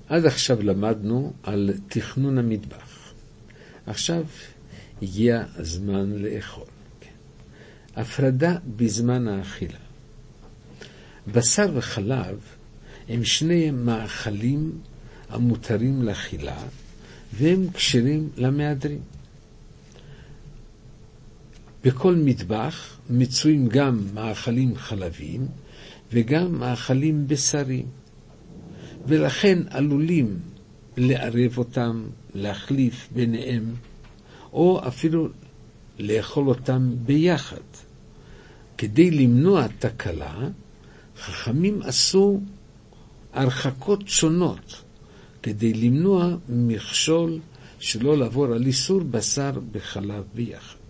עד עכשיו למדנו על תכנון המטבח. עכשיו הגיע הזמן לאכול. הפרדה בזמן האכילה. בשר וחלב הם שני מאכלים המותרים לאכילה, והם כשרים למהדרין. בכל מטבח מצויים גם מאכלים חלביים וגם מאכלים בשריים, ולכן עלולים לערב אותם, להחליף ביניהם, או אפילו לאכול אותם ביחד. כדי למנוע תקלה, חכמים עשו הרחקות שונות, כדי למנוע מכשול שלא לעבור על איסור בשר בחלב ביחד.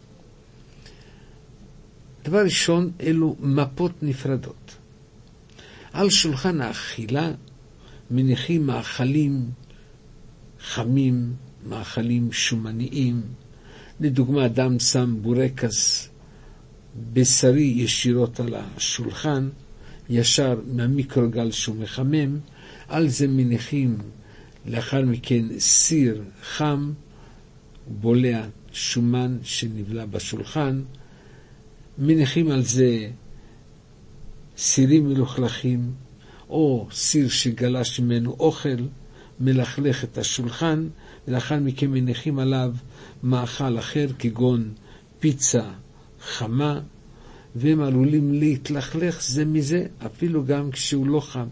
דבר ראשון, אלו מפות נפרדות. על שולחן האכילה מניחים מאכלים חמים, מאכלים שומניים. לדוגמה, אדם שם בורקס בשרי ישירות על השולחן, ישר מהמיקרוגל שהוא מחמם, על זה מניחים לאחר מכן סיר חם, בולע שומן שנבלע בשולחן, מניחים על זה סירים מלוכלכים, או סיר שגלש ממנו אוכל, מלכלך את השולחן, ולאחר מכן מניחים עליו מאכל אחר כגון פיצה חמה, והם עלולים להתלכלך זה מזה, אפילו גם כשהוא לא חם.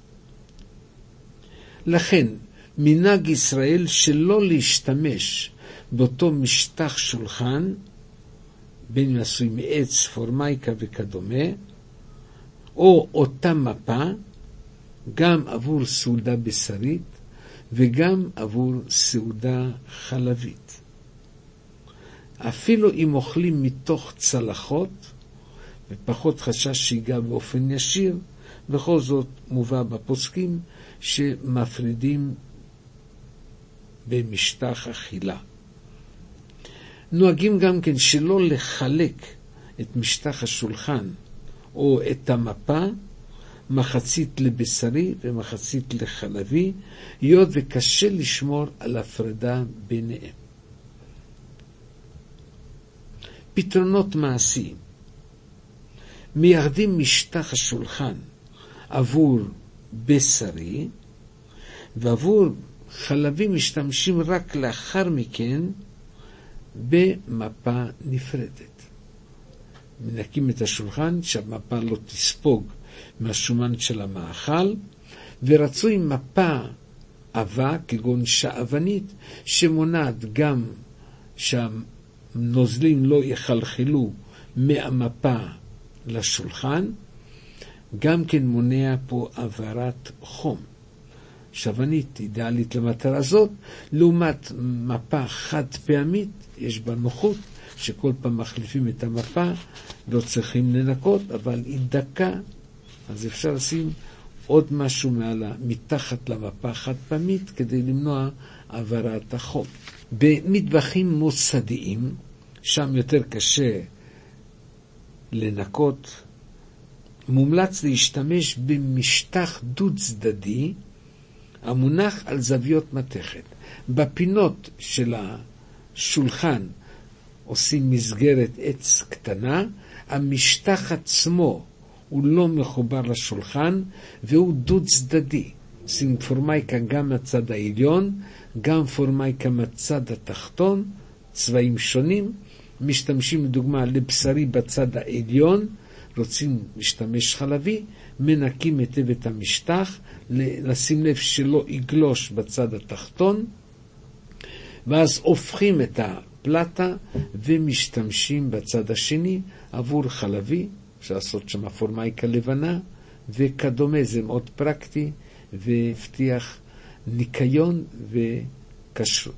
לכן, מנהג ישראל שלא להשתמש באותו משטח שולחן, בין אם עשוי מעץ, פורמייקה וכדומה, או אותה מפה, גם עבור סעודה בשרית, וגם עבור סעודה חלבית. אפילו אם אוכלים מתוך צלחות, ופחות חשש שיגע באופן ישיר, בכל זאת מובא בפוסקים שמפרידים במשטח אכילה. נוהגים גם כן שלא לחלק את משטח השולחן או את המפה, מחצית לבשרי ומחצית לחלבי, היות וקשה לשמור על הפרדה ביניהם. פתרונות מעשיים. מייחדים משטח השולחן עבור בשרי, ועבור חלבי משתמשים רק לאחר מכן במפה נפרדת. מנקים את השולחן שהמפה לא תספוג מהשומן של המאכל, ורצוי מפה עבה כגון שעוונית שמונעת גם שהנוזלים לא יחלחלו מהמפה לשולחן, גם כן מונע פה עברת חום. שעוונית אידיאלית למטרה הזאת, לעומת מפה חד פעמית, יש בה נוחות שכל פעם מחליפים את המפה, לא צריכים לנקות, אבל היא דקה, אז אפשר לשים עוד משהו מתחת למפה חד פעמית כדי למנוע עברת החום. במטבחים מוסדיים, שם יותר קשה לנקות, מומלץ להשתמש במשטח דו צדדי המונח על זוויות מתכת. בפינות של השולחן עושים מסגרת עץ קטנה, המשטח עצמו הוא לא מחובר לשולחן והוא דו צדדי. עושים פורמייקה גם מהצד העליון, גם פורמייקה מהצד התחתון, צבעים שונים. משתמשים לדוגמה לבשרי בצד העליון, רוצים להשתמש חלבי, מנקים היטב את המשטח, לשים לב שלא יגלוש בצד התחתון, ואז הופכים את הפלטה ומשתמשים בצד השני עבור חלבי, אפשר לעשות שם פורמייקה לבנה וכדומה. זה מאוד פרקטי והבטיח ניקיון וכשרות.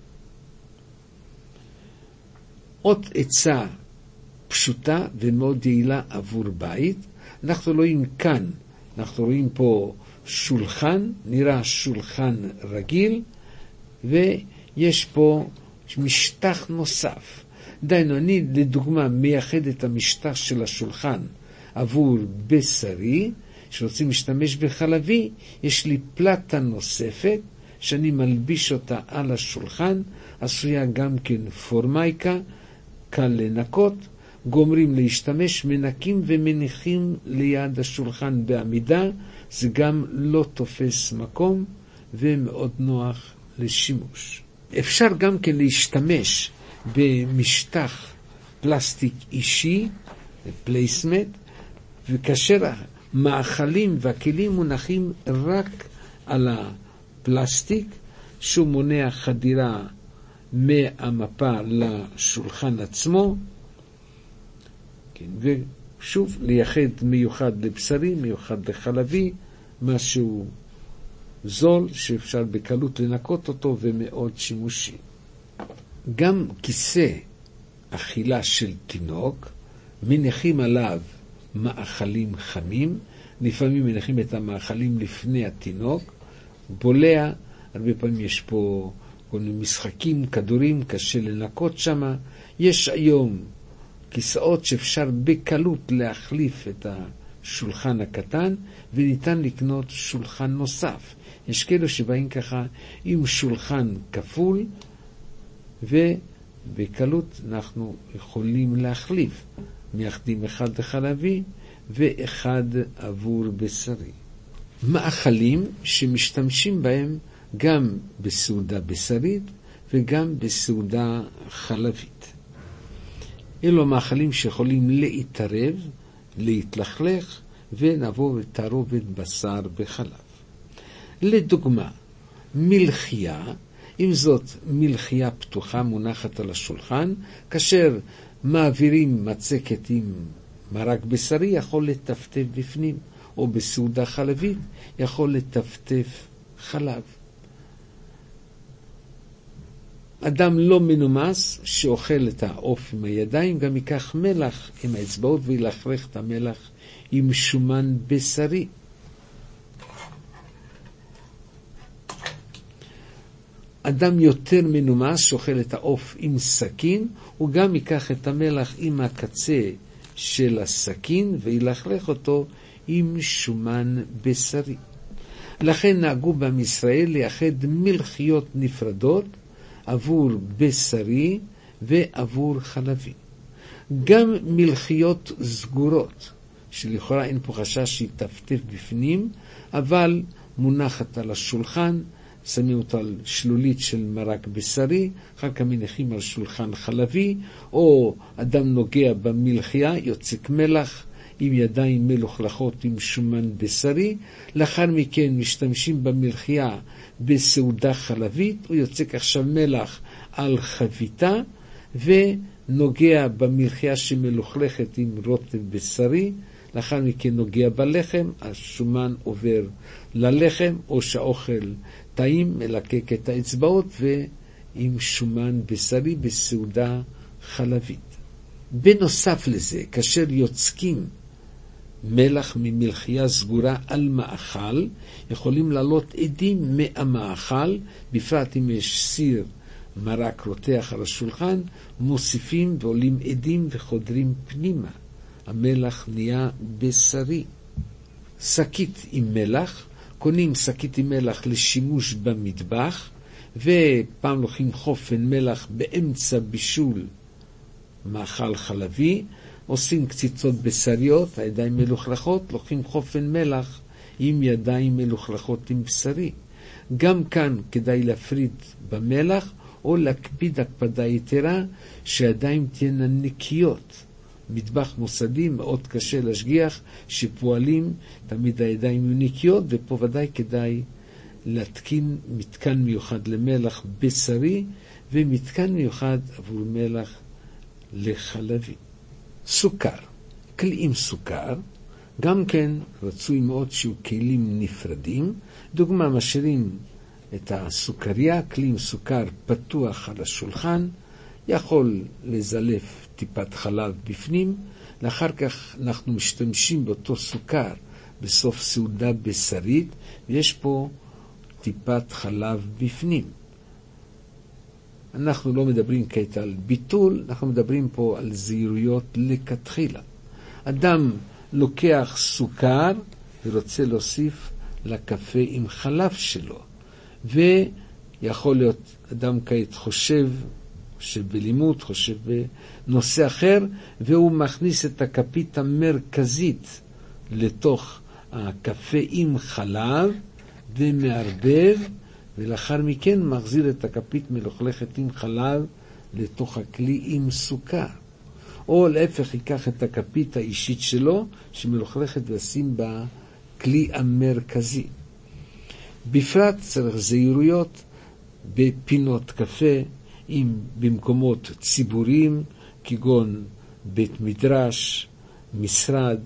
עוד עצה פשוטה ומאוד יעילה עבור בית. אנחנו רואים כאן, אנחנו רואים פה שולחן, נראה שולחן רגיל, ויש פה משטח נוסף. דיינו, אני לדוגמה מייחד את המשטח של השולחן עבור בשרי, כשרוצים להשתמש בחלבי, יש לי פלטה נוספת, שאני מלביש אותה על השולחן, עשויה גם כן פורמייקה, קל לנקות, גומרים להשתמש, מנקים ומניחים ליד השולחן בעמידה, זה גם לא תופס מקום ומאוד נוח לשימוש. אפשר גם כן להשתמש במשטח פלסטיק אישי, פלייסמנט, וכאשר המאכלים והכלים מונחים רק על הפלסטיק, שהוא מונע חדירה מהמפה לשולחן עצמו, כן, ושוב לייחד מיוחד לבשרי, מיוחד לחלבי, משהו זול שאפשר בקלות לנקות אותו ומאוד שימושי. גם כיסא אכילה של תינוק, מניחים עליו מאכלים חמים, לפעמים מניחים את המאכלים לפני התינוק, בולע, הרבה פעמים יש פה כל מיני משחקים, כדורים, קשה לנקות שם. יש היום כיסאות שאפשר בקלות להחליף את השולחן הקטן, וניתן לקנות שולחן נוסף. יש כאלו שבאים ככה עם שולחן כפול, ובקלות אנחנו יכולים להחליף. מייחדים אחד לחלבי ואחד עבור בשרי. מאכלים שמשתמשים בהם גם בסעודה בשרית וגם בסעודה חלבית. אלו מאכלים שיכולים להתערב, להתלכלך, ונבוא לתערובת בשר בחלב. לדוגמה, מלחייה, אם זאת מלחייה פתוחה מונחת על השולחן, כאשר מעבירים מצקת עם מרק בשרי, יכול לטפטף בפנים, או בסעודה חלבית יכול לטפטף חלב. אדם לא מנומס שאוכל את העוף עם הידיים, גם ייקח מלח עם האצבעות וילכלך את המלח עם שומן בשרי. אדם יותר מנומס שאוכל את העוף עם סכין, הוא גם ייקח את המלח עם הקצה של הסכין וילכלך אותו עם שומן בשרי. לכן נהגו בעם ישראל לייחד מלחיות נפרדות עבור בשרי ועבור חלבי. גם מלחיות סגורות, שלכאורה אין פה חשש שיטפטף בפנים, אבל מונחת על השולחן, שמים אותה על שלולית של מרק בשרי, אחר כך מניחים על שולחן חלבי, או אדם נוגע במלחייה, יוצק מלח עם ידיים מלוכלכות עם שומן בשרי, לאחר מכן משתמשים במלחייה בסעודה חלבית, הוא יוצק עכשיו מלח על חביתה, ונוגע במלחייה שמלוכלכת עם רוטב בשרי, לאחר מכן נוגע בלחם, השומן עובר ללחם, או שהאוכל טעים, מלקק את האצבעות, ועם שומן בשרי בסעודה חלבית. בנוסף לזה, כאשר יוצקים מלח ממלחייה סגורה על מאכל, יכולים לעלות עדים מהמאכל, בפרט אם יש סיר מרק רותח על השולחן, מוסיפים ועולים עדים וחודרים פנימה. המלח נהיה בשרי. שקית עם מלח, קונים שקית עם מלח לשימוש במטבח, ופעם לוקחים חופן מלח באמצע בישול מאכל חלבי, עושים קציצות בשריות, הידיים מלוכלכות, לוקחים חופן מלח עם ידיים מלוכלכות עם בשרי. גם כאן כדאי להפריד במלח, או להקפיד הקפדה יתרה, שהידיים תהיינה נקיות. מטבח מוסדי מאוד קשה להשגיח, שפועלים תמיד הידיים יהיו נקיות, ופה ודאי כדאי להתקין מתקן מיוחד למלח בשרי, ומתקן מיוחד עבור מלח לחלבי. סוכר, כלי עם סוכר, גם כן רצוי מאוד שיהיו כלים נפרדים. דוגמה, משאירים את הסוכריה, כלי עם סוכר פתוח על השולחן, יכול לזלף טיפת חלב בפנים, לאחר כך אנחנו משתמשים באותו סוכר בסוף סעודה בשרית, ויש פה טיפת חלב בפנים. אנחנו לא מדברים כעת על ביטול, אנחנו מדברים פה על זהירויות לכתחילה. אדם לוקח סוכר ורוצה להוסיף לקפה עם חלב שלו. ויכול להיות אדם כעת חושב בלימוד, חושב בנושא אחר, והוא מכניס את הכפית המרכזית לתוך הקפה עם חלב ומערבב, ולאחר מכן מחזיר את הכפית מלוכלכת עם חלב לתוך הכלי עם סוכר. או להפך, ייקח את הכפית האישית שלו שמלוכלכת וישים בכלי המרכזי. בפרט צריך זהירויות בפינות קפה, במקומות ציבוריים, כגון בית מדרש, משרד,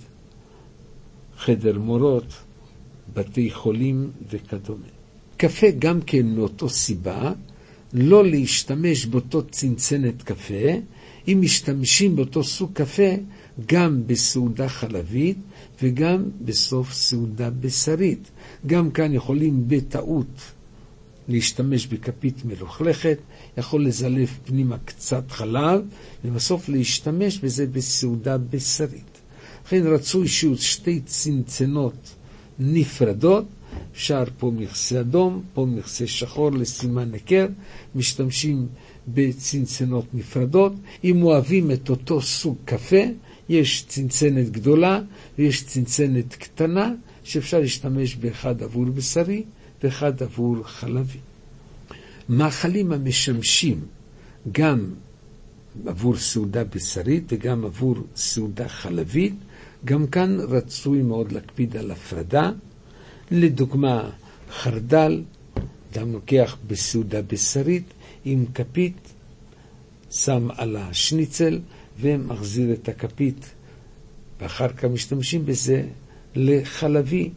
חדר מורות, בתי חולים וכדומה. קפה גם כן מאותו סיבה, לא להשתמש באותו צנצנת קפה, אם משתמשים באותו סוג קפה גם בסעודה חלבית וגם בסוף סעודה בשרית. גם כאן יכולים בטעות להשתמש בכפית מלוכלכת, יכול לזלף פנימה קצת חלב, ובסוף להשתמש בזה בסעודה בשרית. לכן רצוי שיהיו שתי צנצנות נפרדות, אפשר פה מכסה אדום, פה מכסה שחור לסימן היכר, משתמשים בצנצנות נפרדות. אם אוהבים את אותו סוג קפה, יש צנצנת גדולה ויש צנצנת קטנה, שאפשר להשתמש באחד עבור בשרי ואחד עבור חלבי. מאכלים המשמשים גם עבור סעודה בשרית וגם עבור סעודה חלבית, גם כאן רצוי מאוד להקפיד על הפרדה. לדוגמה, חרדל, אדם לוקח בסעודה בשרית עם כפית, שם על השניצל ומחזיר את הכפית, ואחר כך משתמשים בזה לחלבי,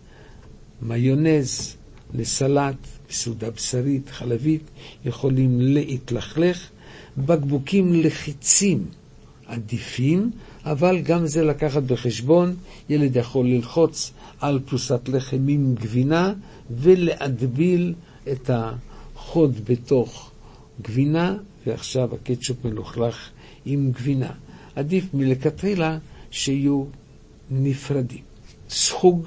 מיונז, לסלט, בסעודה בשרית, חלבית, יכולים להתלכלך. בקבוקים לחיצים עדיפים, אבל גם זה לקחת בחשבון. ילד יכול ללחוץ על פרוסת לחם עם גבינה ולהדביל את החוד בתוך גבינה, ועכשיו הקטשופ מלוכלך עם גבינה. עדיף מלכתחילה שיהיו נפרדים. סחוג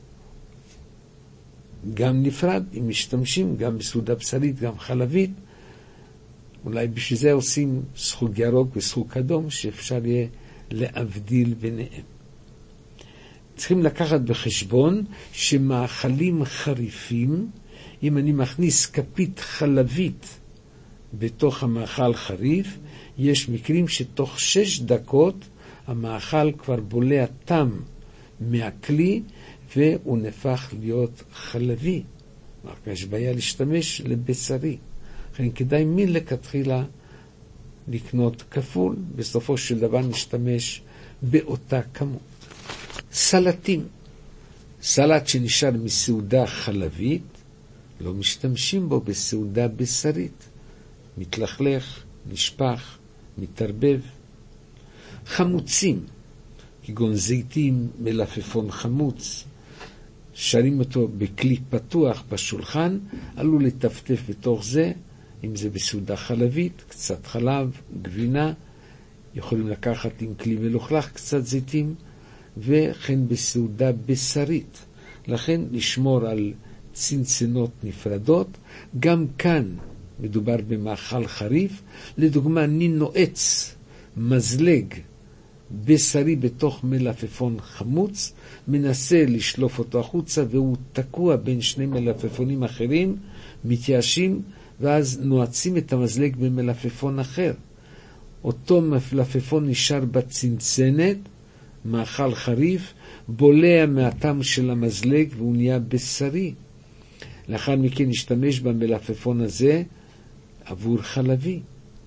גם נפרד, אם משתמשים גם בסעודה בשרית, גם חלבית. אולי בשביל זה עושים סחוג ירוק וסחוג אדום, שאפשר יהיה להבדיל ביניהם. צריכים לקחת בחשבון שמאכלים חריפים, אם אני מכניס כפית חלבית בתוך המאכל חריף, יש מקרים שתוך 6 דקות המאכל כבר בולע טעם מהכלי, והוא נפח להיות חלבי. יש בעיה להשתמש לבשרי. לכן כדאי מלכתחילה לקנות כפול, בסופו של דבר נשתמש באותה כמות. סלטים. סלט שנשאר מסעודה חלבית, לא משתמשים בו בסעודה בשרית. מתלכלך, נשפך, מתערבב. חמוצים, כגון זיתים, מלפפון חמוץ, שרים אותו בכלי פתוח בשולחן, עלו לטפטף בתוך זה, אם זה בסעודה חלבית, קצת חלב, גבינה, יכולים לקחת עם כלי מלוכלך קצת זיתים, וכן בסעודה בשרית. לכן לשמור על צנצנות נפרדות. גם כאן מדובר במאכל חריף. לדוגמה, אני נועץ מזלג בשרי בתוך מלפפון חמוץ, מנסה לשלוף אותו החוצה, והוא תקוע בין שני מלפפונים אחרים, מתייאשים, ואז נועצים את המזלג במלפפון אחר. אותו מלפפון נשאר בצנצנת, מאכל חריף, בולע מהטעם של המזלג והוא נהיה בשרי. לאחר מכן נשתמש במלפפון הזה עבור חלבי.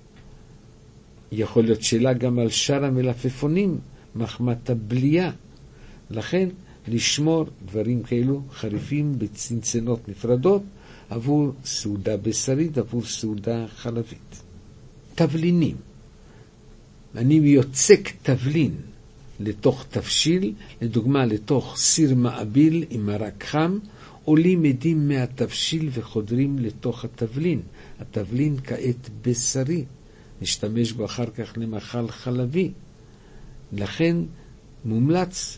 יכול להיות שאלה גם על שאר המלפפונים, מחמת הבליעה. לכן לשמור דברים כאלו חריפים בצנצנות נפרדות עבור סעודה בשרית, עבור סעודה חלבית. תבלינים. אני יוצק תבלין לתוך תבשיל, לדוגמה לתוך סיר מעביל עם מרק חם, עולים עדים מהתבשיל וחודרים לתוך התבלין. התבלין כעת בשרי, נשתמש בו אחר כך למאכל חלבי. לכן מומלץ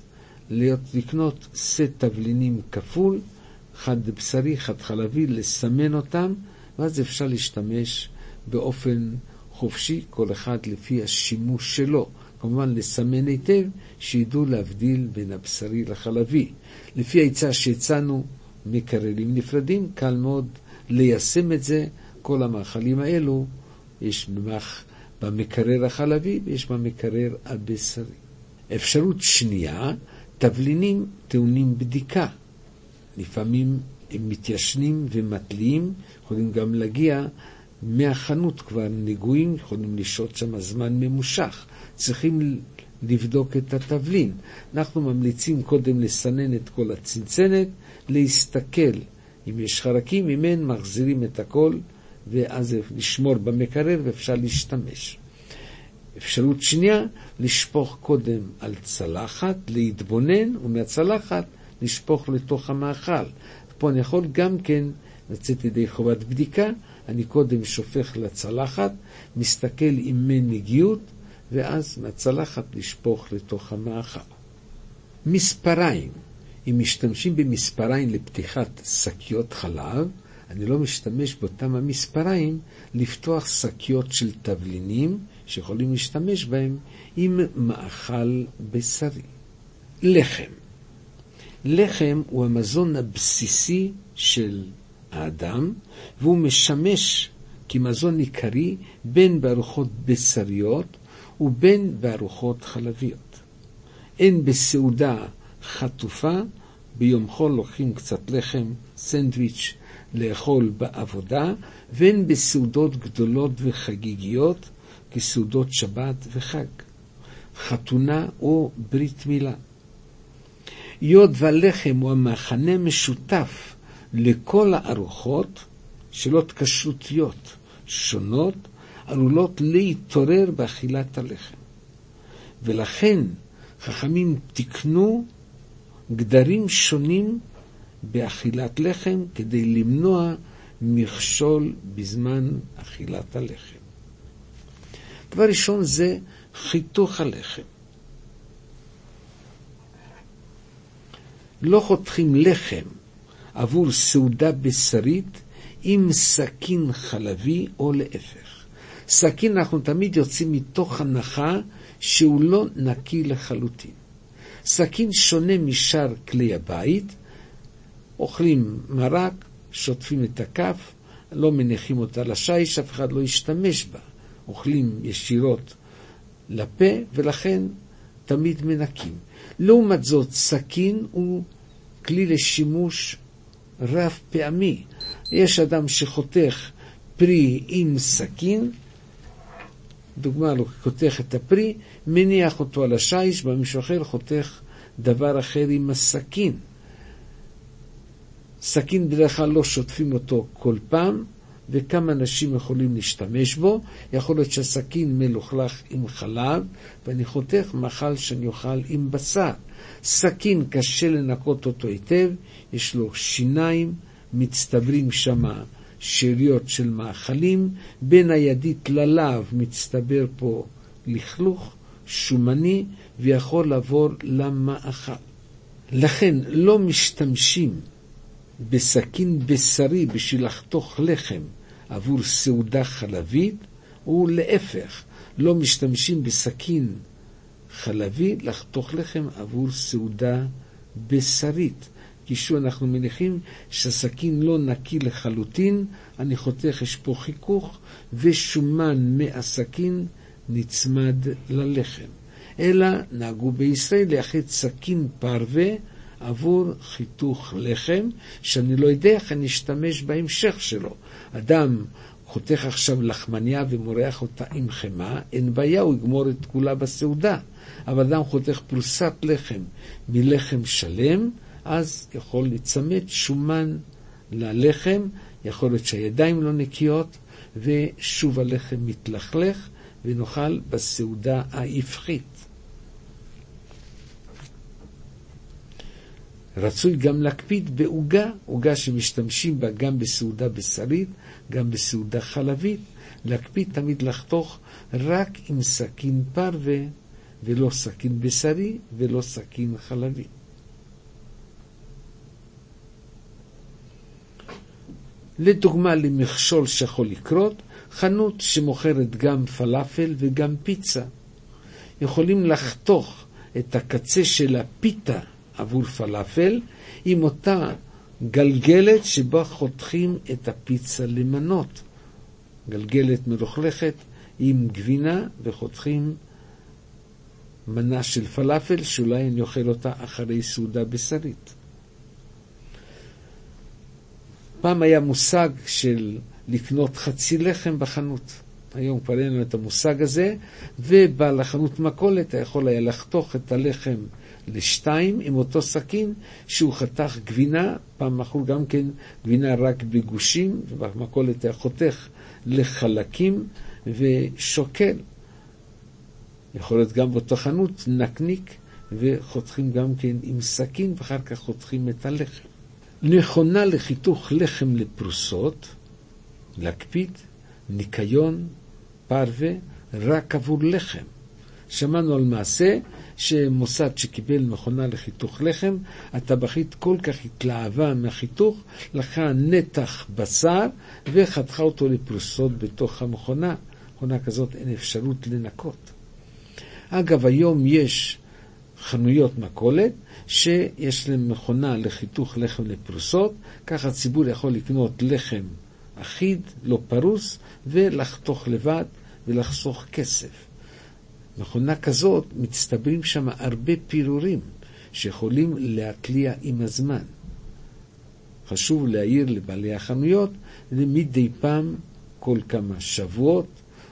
לקנות סט תבלינים כפול, אחד בשרי, אחד חלבי, לסמן אותם, ואז אפשר להשתמש באופן חופשי, כל אחד לפי השימוש שלו. כמובן לסמן היטב, שידעו להבדיל בין הבשרי לחלבי. לפי העצה שהצענו, מקררים נפרדים, קל מאוד ליישם את זה. כל המאכלים האלו, יש במקרר החלבי ויש במקרר הבשרי. אפשרות שנייה, תבלינים טעונים בדיקה. לפעמים הם מתיישנים ומטליים, יכולים גם להגיע מהחנות כבר נגועים, יכולים לשהות שם זמן ממושך. צריכים לבדוק את התבלין. אנחנו ממליצים קודם לסנן את כל הצנצנת, להסתכל אם יש חרקים, אם אין מחזירים את הכל, ואז לשמור במקרר ואפשר להשתמש. אפשרות שנייה, לשפוך קודם על צלחת, להתבונן, ומהצלחת לשפוך לתוך המאכל. פה אני יכול גם כן לצאת ידי חובת בדיקה, אני קודם שופך לצלחת, מסתכל עם מי נגיעות, ואז מהצלחת לשפוך לתוך המאכל. מספריים, אם משתמשים במספריים לפתיחת שקיות חלב, אני לא משתמש באותם המספריים לפתוח שקיות של תבלינים שיכולים להשתמש בהם עם מאכל בשרי. לחם. לחם הוא המזון הבסיסי של האדם, והוא משמש כמזון עיקרי בין בארוחות בשריות ובין בארוחות חלביות. אין בסעודה חטופה, ביום חול לוקחים קצת לחם, סנדוויץ' לאכול בעבודה, ואין בסעודות גדולות וחגיגיות, כסעודות שבת וחג, חתונה או ברית מילה. היות והלחם הוא המחנה משותף לכל הארוחות, שאלות כשרותיות שונות עלולות להתעורר באכילת הלחם. ולכן חכמים תקנו גדרים שונים באכילת לחם כדי למנוע מכשול בזמן אכילת הלחם. דבר ראשון זה חיתוך הלחם. לא חותכים לחם עבור סעודה בשרית עם סכין חלבי או להפך. סכין אנחנו תמיד יוצאים מתוך הנחה שהוא לא נקי לחלוטין. סכין שונה משאר כלי הבית, אוכלים מרק, שוטפים את הכף, לא מניחים אותה לשיש, אף אחד לא ישתמש בה. אוכלים ישירות לפה, ולכן תמיד מנקים. לעומת זאת, סכין הוא כלי לשימוש רב פעמי. יש אדם שחותך פרי עם סכין, דוגמה, הוא חותך את הפרי, מניח אותו על השיש, במישהו אחר חותך דבר אחר עם הסכין. סכין בדרך כלל לא שוטפים אותו כל פעם, וכמה אנשים יכולים להשתמש בו. יכול להיות שהסכין מלוכלך עם חלב, ואני חותך מאכל שאני אוכל עם בשר. סכין קשה לנקות אותו היטב, יש לו שיניים, מצטברים שם שאריות של מאכלים, בין הידית ללב מצטבר פה לכלוך, שומני, ויכול לעבור למאכל. לכן לא משתמשים בסכין בשרי בשביל לחתוך לחם עבור סעודה חלבית, ולהפך, לא משתמשים בסכין חלבי לחתוך לחם עבור סעודה בשרית. כשאנחנו אנחנו מניחים שהסכין לא נקי לחלוטין, אני חותך, יש פה חיכוך, ושומן מהסכין נצמד ללחם. אלא נהגו בישראל לאחד סכין פרווה עבור חיתוך לחם, שאני לא יודע איך אני אשתמש בהמשך שלו. אדם חותך עכשיו לחמניה ומורח אותה עם חמה, אין בעיה, הוא יגמור את כולה בסעודה. אבל אדם חותך פרוסת לחם מלחם שלם, אז יכול לצמד שומן ללחם, יכול להיות שהידיים לא נקיות, ושוב הלחם מתלכלך, ונאכל בסעודה ההפכית. רצוי גם להקפיד בעוגה, עוגה שמשתמשים בה גם בסעודה בשרית, גם בסעודה חלבית, להקפיד תמיד לחתוך רק עם סכין פרווה ולא סכין בשרי ולא סכין חלבי. לדוגמה, למכשול שיכול לקרות, חנות שמוכרת גם פלאפל וגם פיצה. יכולים לחתוך את הקצה של הפיתה עבור פלאפל עם אותה גלגלת שבה חותכים את הפיצה למנות. גלגלת מלוכלכת עם גבינה וחותכים מנה של פלאפל שאולי אני אוכל אותה אחרי סעודה בשרית. פעם היה מושג של לקנות חצי לחם בחנות. היום כבר אין לנו את המושג הזה, ובעל החנות מכולת יכול היה לחתוך את הלחם לשתיים עם אותו סכין שהוא חתך גבינה, פעם מכרו גם כן גבינה רק בגושים, ובמכולת היה חותך לחלקים ושוקל. יכול להיות גם באותה חנות נקניק, וחותכים גם כן עם סכין, ואחר כך חותכים את הלחם. נכונה לחיתוך לחם לפרוסות, להקפיד, ניקיון, פרווה, רק עבור לחם. שמענו על מעשה שמוסד שקיבל מכונה לחיתוך לחם, הטבחית כל כך התלהבה מהחיתוך, לקחה נתח בשר וחתכה אותו לפרוסות בתוך המכונה. מכונה כזאת אין אפשרות לנקות. אגב, היום יש חנויות מכולת שיש להם מכונה לחיתוך לחם לפרוסות, כך הציבור יכול לקנות לחם אחיד, לא פרוס, ולחתוך לבד ולחסוך כסף. מכונה כזאת מצטברים שם הרבה פירורים שיכולים להתליע עם הזמן. חשוב להעיר לבעלי החנויות מדי פעם כל כמה שבועות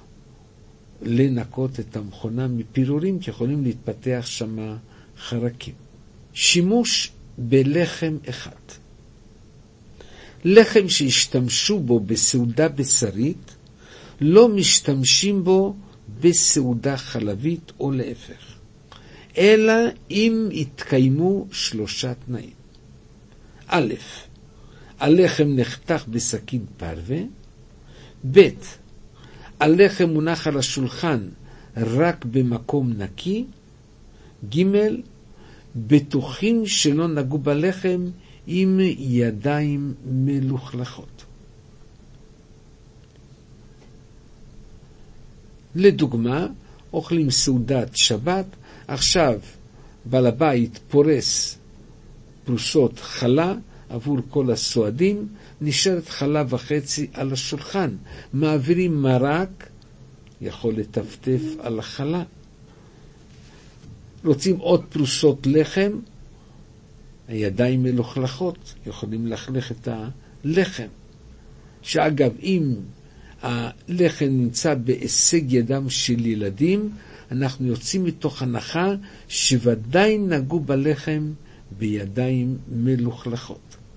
לנקות את המכונה מפירורים, כי יכולים להתפתח שם חרקים. שימוש בלחם אחד. לחם שהשתמשו בו בסעודה בשרית, לא משתמשים בו בסעודה חלבית או להפך, אלא אם התקיימו 3 תנאים. א', הלחם נחתך בסכין פרווה. ב', הלחם מונח על השולחן רק במקום נקי. ג', בטוחים שלא נגעו בלחם עם ידיים מלוכלכות. לדוגמה, אוכלים סעודת שבת, עכשיו בעל הבית פורס פרוסות חלה עבור כל הסועדים, נשארת חלה וחצי על השולחן, מעבירים מרק, יכול לטפטף על החלה. רוצים עוד פרוסות לחם, הידיים מלוכלכות, יכולים לחלך את הלחם. שאגב, אם הלחם נמצא בהישג ידם של ילדים, אנחנו יוצאים מתוך הנחה שוודאי נגעו בלחם בידיים מלוכלכות.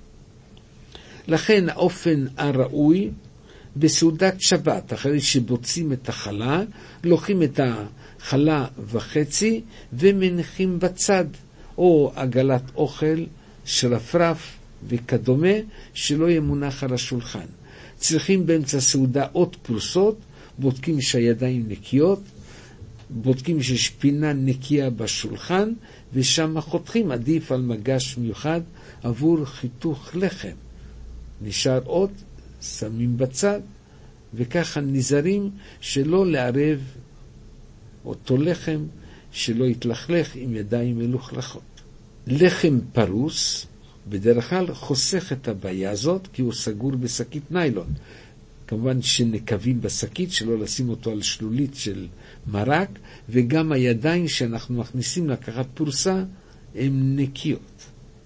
לכן האופן הראוי בסעודת שבת, אחרי שבוצעים את החלה, לוקחים את החלה וחצי ומניחים בצד, או עגלת אוכל, שרפרף וכדומה, שלא ימונח על השולחן. צריכים באמצע סעודה עוד פרוסות, בודקים שהידיים נקיות, בודקים שיש פינה נקייה בשולחן, ושם חותכים, עדיף על מגש מיוחד עבור חיתוך לחם. נשאר עוד, שמים בצד, וככה נזהרים שלא לערב אותו לחם, שלא יתלכלך עם ידיים מלוכלכות. לחם פרוס בדרך כלל חוסך את הבעיה הזאת, כי הוא סגור בשקית ניילון. כמובן שנקבים בשקית, שלא לשים אותו על שלולית של מרק, וגם הידיים שאנחנו מכניסים לקחת פרוסה הן נקיות.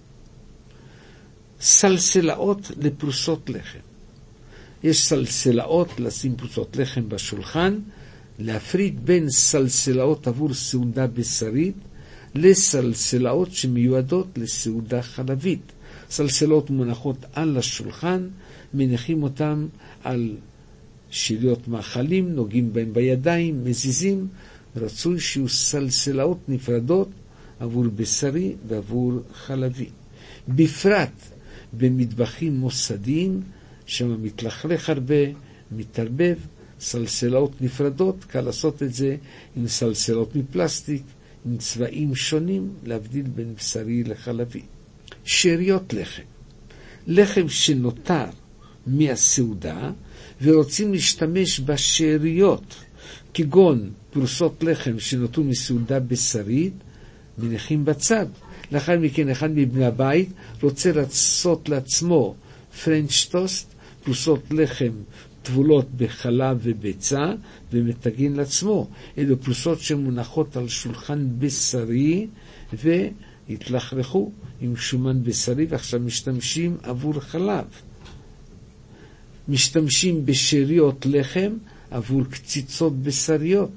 סלסלאות לפרוסות לחם. יש סלסלאות לשים פרוסות לחם בשולחן, להפריד בין סלסלאות עבור סעודה בשרית לסלסלאות שמיועדות לסעודה חלבית. סלסלות מונחות על השולחן, מניחים אותם על שיליות מאכלים, נוגעים בהם בידיים, מזיזים. רצוי שיהיו סלסלאות נפרדות עבור בשרי ועבור חלבי. בפרט במטבחים מוסדיים, שם מתלכלך הרבה, מתערבב, סלסלאות נפרדות, קל לעשות את זה עם סלסלות מפלסטיק, עם צבעים שונים, להבדיל בין בשרי לחלבי. שאריות לחם. לחם שנותר מהסעודה, ורוצים להשתמש בשאריות, כגון פרוסות לחם שנותרו מסעודה בשרית, מניחים בצד. לאחר מכן אחד מבני הבית רוצה לעשות לעצמו פרנץ' טוסט, פרוסות לחם טבולות בחלב וביצה, ומתגן לעצמו. אלו פרוסות שמונחות על שולחן בשרי, והתלכלכו עם שומן בשרי, ועכשיו משתמשים עבור חלב. משתמשים בשאריות לחם עבור קציצות בשריות.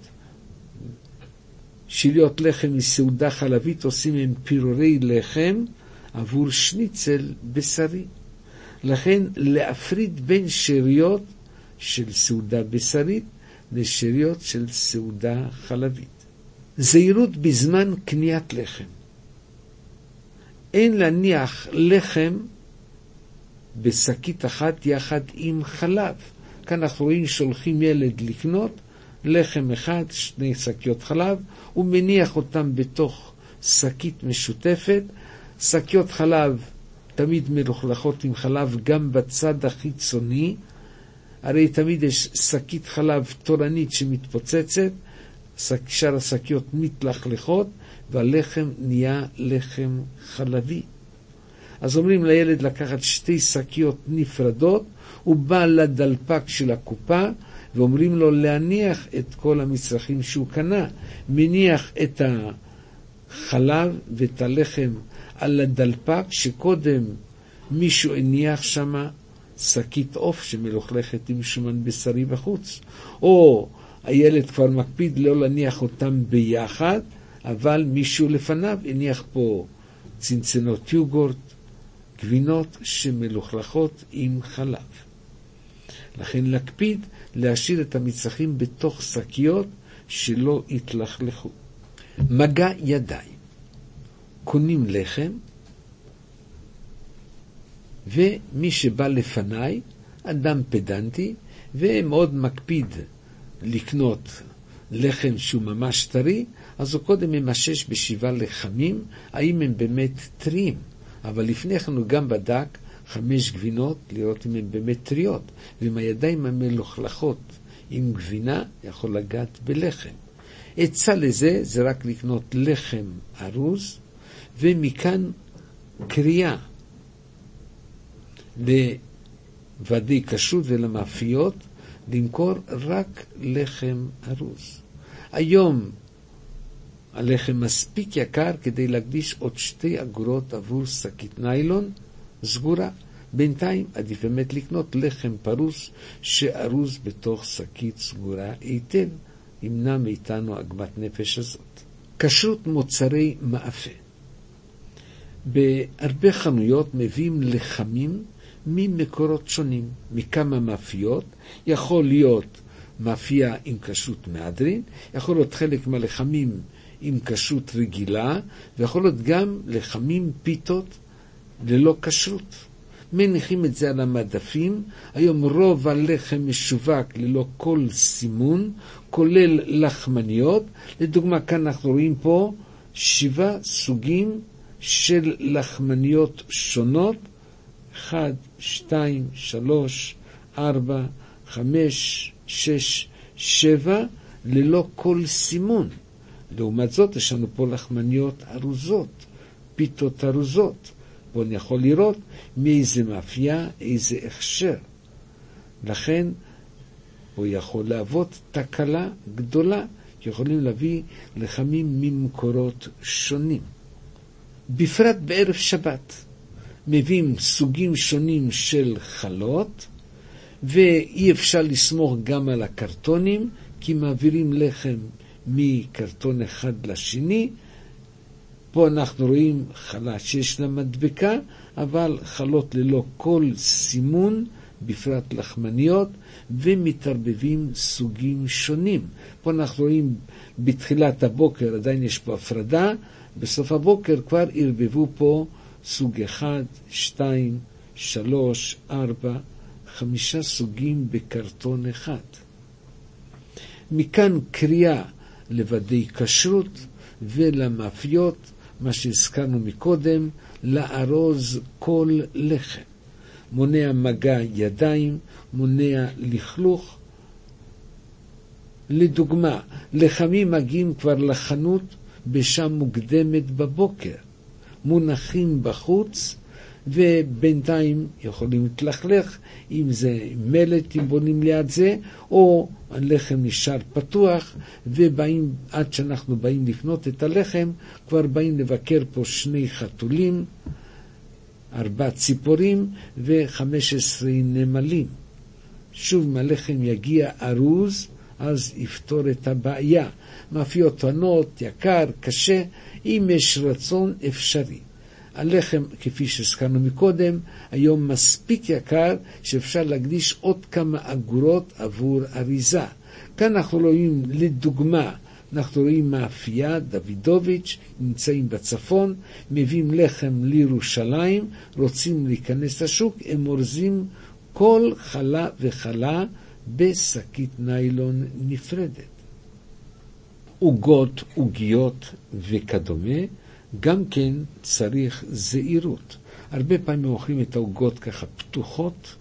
שאריות לחם מסעודה חלבית עושים עם פירורי לחם עבור שניצל בשרי. לכן להפריד בין שאריות של סעודה בשרית לשאריות של סעודה חלבית. זהירות בזמן קניית לחם. אין להניח לחם בשקית אחת יחד עם חלב. כאן אנחנו רואים שולחים ילד לקנות לחם אחד, 2 שקיות חלב, הוא מניח אותם בתוך שקית משותפת. שקיות חלב תמיד מלוכלכות עם חלב גם בצד החיצוני, הרי תמיד יש שקית חלב תורנית שמתפוצצת, שאר השקיות מתלכלכות, והלחם נהיה לחם חלבי. אז אומרים לילד לקחת 2 שקיות נפרדות, הוא בא לדלפק של הקופה, ואומרים לו להניח את כל המצרכים שהוא קנה. מניח את החלב ואת הלחם על הדלפק, שקודם מישהו הניח שמה שקית עוף שמלוכלכת עם שומן בשרי בחוץ. או הילד כבר מקפיד לא להניח אותם ביחד, אבל מישהו לפניו הניח פה צנצנות יוגורט, גבינות שמלוכלכות עם חלב. לכן להקפיד להשאיר את המצרכים בתוך שקיות שלא יתלכלכו. מגע ידיים. קונים לחם, ומי שבא לפניי, אדם פדנטי, ומאוד מקפיד לקנות לחם שהוא ממש טרי, אז הוא קודם ממשש ב7 לחמים, האם הם באמת טריים. אבל לפני כן הוא גם בדק 5 גבינות, לראות אם הן באמת טריות, ועם הידיים המלוכלכות עם גבינה יכול לגעת בלחם. עצה לזה זה רק לקנות לחם ארוז, ומכאן קריאה לוודאי כשרות ולמאפיות למכור רק לחם ארוז. היום הלחם מספיק יקר כדי להקדיש עוד 2 אגורות עבור שקית ניילון סגורה. בינתיים עדיף באמת לקנות לחם פרוס שארוז בתוך שקית סגורה היטב, ימנע מאיתנו עגמת נפש הזאת. כשרות מוצרי מאפה. בהרבה חנויות מביאים לחמים ממקורות שונים, מכמה מאפיות. יכול להיות מאפייה עם כשרות מהדרין, יכול להיות חלק מהלחמים עם כשרות רגילה, ויכול להיות גם לחמים פיתות ללא כשרות. מניחים את זה על המדפים. היום רוב הלחם משווק ללא כל סימון, כולל לחמניות. לדוגמה, כאן אנחנו רואים פה 7 סוגים של לחמניות שונות, 1, 2, 3, 4, 5, 6, 7, ללא כל סימון. לעומת זאת, יש לנו פה לחמניות ארוזות, פיתות ארוזות. פה אני יכול לראות מאיזה מאפייה, איזה הכשר. לכן, הוא יכול להוות תקלה גדולה, יכולים להביא לחמים ממקורות שונים. בפרט בערב שבת, מביאים סוגים שונים של חלות, ואי אפשר לסמוך גם על הקרטונים, כי מעבירים לחם מקרטון אחד לשני. פה אנחנו רואים חלה שיש לה מדבקה, אבל חלות ללא כל סימון, בפרט לחמניות, ומתערבבים סוגים שונים. פה אנחנו רואים בתחילת הבוקר, עדיין יש פה הפרדה, בסוף הבוקר כבר ערבבו פה סוג 1, 2, 3, 4, 5 סוגים בקרטון אחד. מכאן קריאה לוודאי כשרות, ולמאפיות, מה שהזכרנו מקודם, לארוז כל לחם. מונע מגע ידיים, מונע לכלוך. לדוגמה, לחמים מגיעים כבר לחנות בשעה מוקדמת בבוקר, מונחים בחוץ, ובינתיים יכולים להתלכלך, אם זה מלט, אם בונים ליד זה, או הלחם נשאר פתוח, ובאים, עד שאנחנו באים לקנות את הלחם, כבר באים לבקר פה 2 חתולים, 4 ציפורים ו15 נמלים. שוב, אם הלחם יגיע ארוז, אז יפתור את הבעיה. מאפיות טוענות, יקר, קשה, אם יש רצון אפשרי. הלחם, כפי שהזכרנו מקודם, היום מספיק יקר שאפשר להקדיש עוד כמה אגורות עבור אריזה. כאן אנחנו רואים, לדוגמה, אנחנו רואים מאפייה, דוידוביץ', נמצאים בצפון, מביאים לחם לירושלים, רוצים להיכנס לשוק, הם אורזים כל חלה וחלה בשקית ניילון נפרדת. עוגות, עוגיות וכדומה, גם כן צריך זהירות. הרבה פעמים אוכלים את העוגות ככה פתוחות,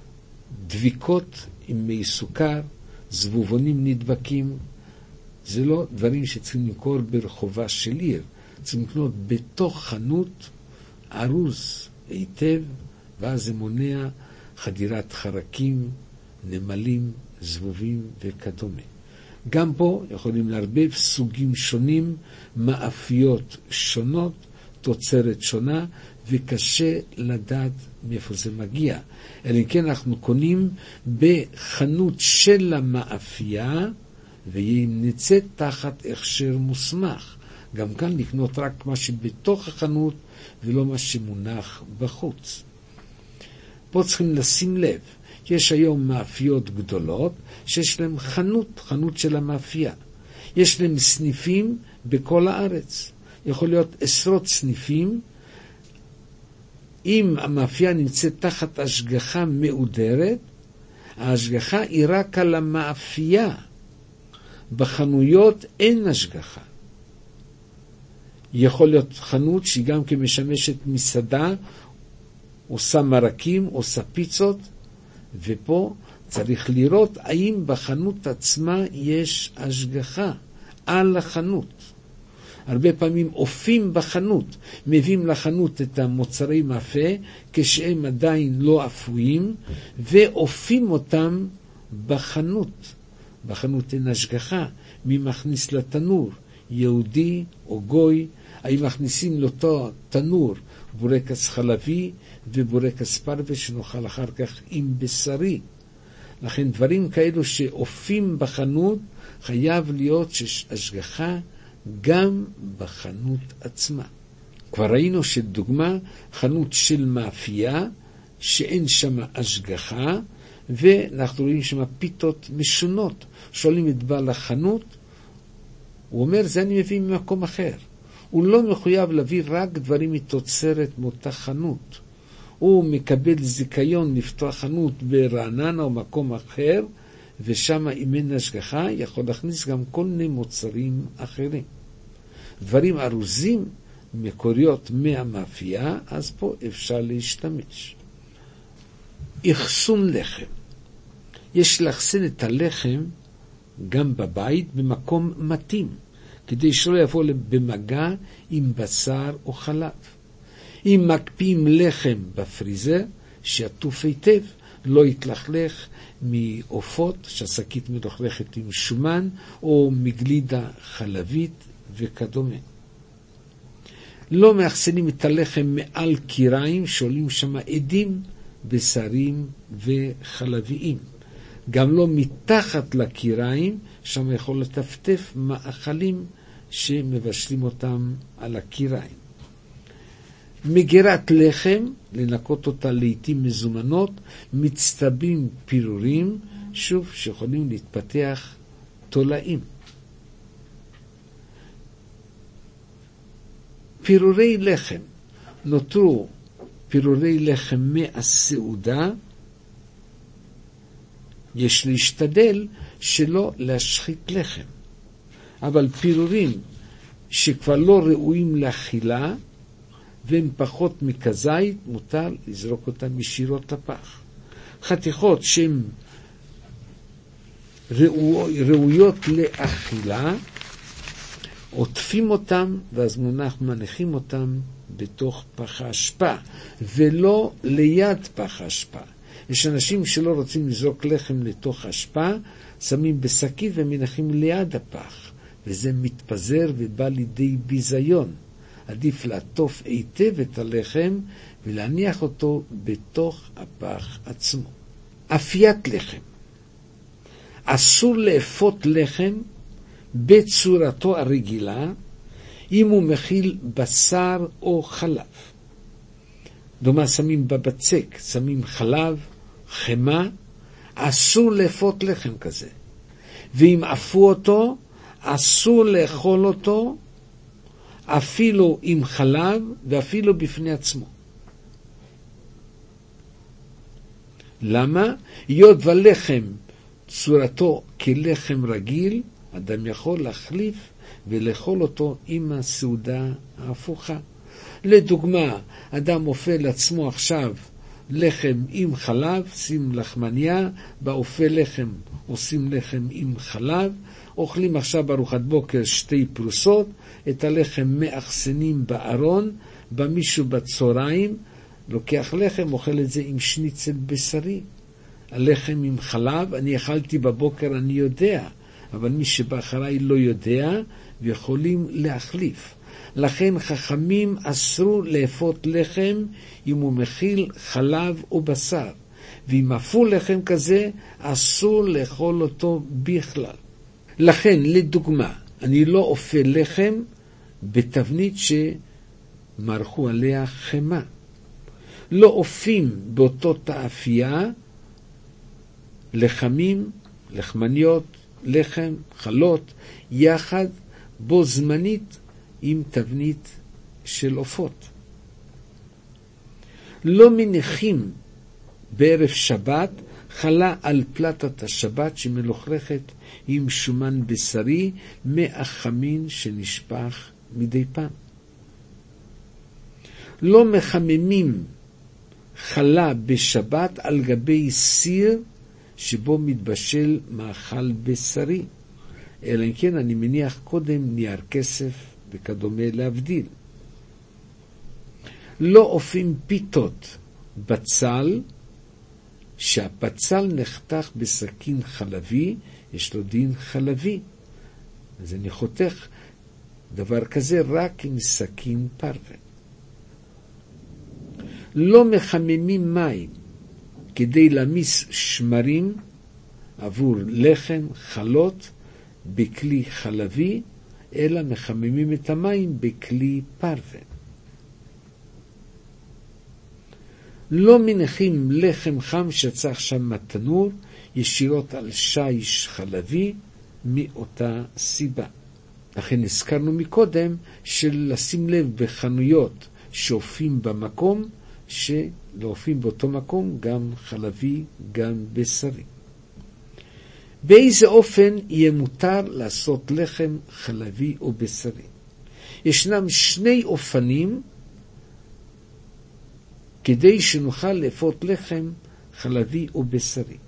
דביקות עם מי סוכר, זבובונים נדבקים. זה לא דברים שצריכים למכור ברחובה של עיר. צריכים לקנות בתוך חנות ארוז היטב, ואז זה מונע חדירת חרקים, נמלים, זבובים וכדומה. גם פה יכולים לערבב סוגים שונים, מאפיות שונות, תוצרת שונה, וקשה לדעת מאיפה זה מגיע. אלא כן אנחנו קונים בחנות של המאפייה, והיא נמצאת תחת הכשר מוסמך. גם כאן לקנות רק מה שבתוך החנות, ולא מה שמונח בחוץ. פה צריכים לשים לב, יש היום מאפיות גדולות, שיש להם חנות של המאפייה. יש להם סניפים בכל הארץ. יכול להיות 10 סניפים. אם המאפייה נמצאת תחת השגחה מאודרת, ההשגחה היא רק על המאפייה. בחנויות אין השגחה. יכול להיות חנות שהיא גם כמשמשת מסעדה, עושה מרקים, עושה פיצות, ופה צריך לראות האם בחנות עצמה יש השגחה על החנות. הרבה פעמים אופים בחנות, מביאים לחנות את המוצרי מאפה כשהם עדיין לא אפויים, ואופים אותם בחנות. בחנות אין השגחה, מי מכניס לתנור, יהודי או גוי, האם מכניסים לאותו תנור בורקס חלבי ובורקס פרווה שנאכל אחר כך עם בשרי. לכן דברים כאלו שאופים בחנות, חייב להיות השגחה גם בחנות עצמה. כבר ראינו שדוגמה, חנות של מאפייה, שאין שם השגחה, ואנחנו רואים שם פיתות משונות. שואלים את בעל החנות, הוא אומר, זה אני מביא ממקום אחר. הוא לא מחויב להביא רק דברים מתוצרת מאותה חנות. הוא מקבל זיכיון לפתוח חנות ברעננה או מקום אחר, ושם אם אין השגחה יכול להכניס גם כל מיני מוצרים אחרים. דברים ארוזים, מקוריות מהמאפייה, אז פה אפשר להשתמש. אחסון לחם. יש לאחסן את הלחם גם בבית במקום מתאים, כדי שלא יבוא במגע עם בשר או חלב. אם מקפיאים לחם בפריזר, שיעטוף היטב, לא יתלכלך מעופות, שהשקית מלוכלכת עם שומן, או מגלידה חלבית וכדומה. לא מאחסנים את הלחם מעל קיריים, שעולים שם עדים, בשרים וחלביים. גם לא מתחת לקיריים, שם יכול לטפטף מאכלים שמבשלים אותם על הקיריים. מגירת לחם, לנקות אותה לעתים מזומנות, מצטבים פירורים, שוב שיכולים להתפתח תולעים. פירורי לחם, נותרו פירורי לחם מהסעודה, יש להשתדל שלא להשחית לחם. אבל פירורים שכבר לא ראויים לאכילה, והם פחות מכזית, מותר לזרוק אותם ישירות לפח. חתיכות שהן ראויות לאכילה, עוטפים אותם, ואז מניחים אותם בתוך פח האשפה, ולא ליד פח האשפה. יש אנשים שלא רוצים לזרוק לחם לתוך האשפה, שמים בשקית ומניחים ליד הפח, וזה מתפזר ובא לידי ביזיון. עדיף לעטוף היטב את הלחם ולהניח אותו בתוך הפח עצמו. אפיית לחם. אסור לאפות לחם בצורתו הרגילה, אם הוא מכיל בשר או חלב. דומה שמים בבצק, שמים חלב, חמה, אסור לאפות לחם כזה. ואם אפו אותו, אסור לאכול אותו, אפילו עם חלב ואפילו בפני עצמו. למה? היות ולחם צורתו כלחם רגיל, אדם יכול להחליף ולאכול אותו עם הסעודה ההפוכה. לדוגמה, אדם אופה לעצמו עכשיו לחם עם חלב, שים לחמניה, באופה לחם עושים לחם עם חלב, אוכלים עכשיו בארוחת בוקר 2 פרוסות, את הלחם מאחסנים בארון, במישהו בצהריים, לוקח לחם, אוכל את זה עם שניצל בשרי. הלחם עם חלב, אני אכלתי בבוקר, אני יודע, אבל מי שבא אחריי לא יודע, ויכולים להחליף. לכן חכמים אסרו לאפות לחם אם הוא מכיל חלב או בשר, ואם אפו לחם כזה, אסור לאכול אותו בכלל. לכן, לדוגמה, אני לא אופה לחם בתבנית שמרחו עליה חמה. לא אופים באותו תאפייה לחמים, לחמניות, לחם, חלות, יחד בו זמנית עם תבנית של עופות. לא מניחים בערב שבת חלה על פלטת השבת שמלוכלכת עם שומן בשרי מהחמין שנשפך מדי פעם. לא מחממים חלה בשבת על גבי סיר שבו מתבשל מאכל בשרי, אלא אם כן אני מניח קודם נייר כסף וכדומה להבדיל. לא אופים פיתות בצל, שהבצל נחתך בסכין חלבי, יש לו דין חלבי. אז אני חותך דבר כזה רק עם סכין פרווה. לא מחממים מים כדי להמיס שמרים עבור לחם, חלות, בכלי חלבי, אלא מחממים את המים בכלי פרווה. לא מניחים לחם חם שיצא עכשיו מהתנור ישירות על שיש חלבי מאותה סיבה. לכן הזכרנו מקודם של לשים לב בחנויות שאופים במקום, שלאופים באותו מקום גם חלבי, גם בשרי. באיזה אופן יהיה מותר לעשות לחם חלבי או בשרי? ישנם 2 אופנים כדי שנוכל לאפות לחם חלבי או בשרי.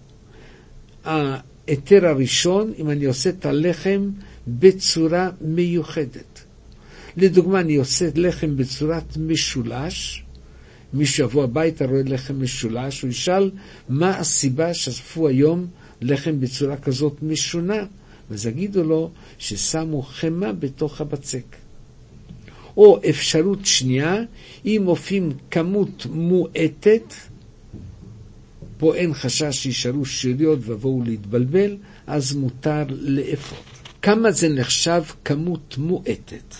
היתר הראשון, אם אני עושה את הלחם בצורה מיוחדת. לדוגמה, אני עושה לחם בצורת משולש, מי שיבוא הביתה רואה לחם משולש, הוא ישאל מה הסיבה שאספו היום לחם בצורה כזאת משונה, אז יגידו לו ששמו חמה בתוך הבצק. או אפשרות שנייה, אם מופיעים כמות מועטת, פה אין חשש שישארו שאריות ובואו להתבלבל, אז מותר לאפות. כמה זה נחשב כמות מועטת?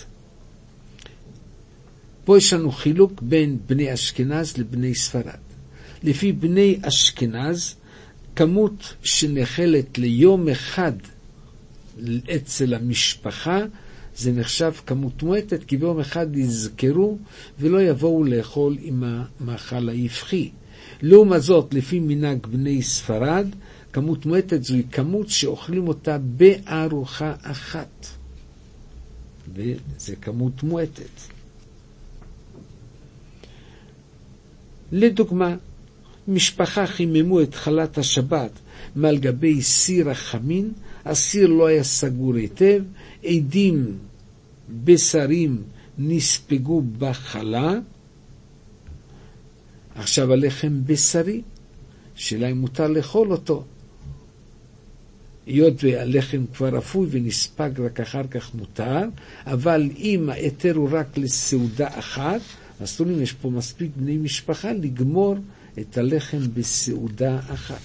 פה יש לנו חילוק בין בני אשכנז לבני ספרד. לפי בני אשכנז, כמות שנחלת ליום אחד אצל המשפחה, זה נחשב כמות מועטת, כי ביום אחד יזכרו ולא יבואו לאכול עם המאכל ההפכי. לעומת זאת, לפי מנהג בני ספרד, כמות מועטת זוהי כמות שאוכלים אותה בארוחה אחת. וזה כמות מועטת. לדוגמה, משפחה חיממו את חלת השבת מעל גבי סיר החמין, הסיר לא היה סגור היטב, עדים בשרים נספגו בחלה, עכשיו הלחם בשרי, שאלה אם מותר לאכול אותו. היות והלחם כבר אפוי ונספג רק אחר כך מותר, אבל אם היתר הוא רק לסעודה אחת, אז תולים, יש פה מספיק בני משפחה לגמור את הלחם בסעודה אחת.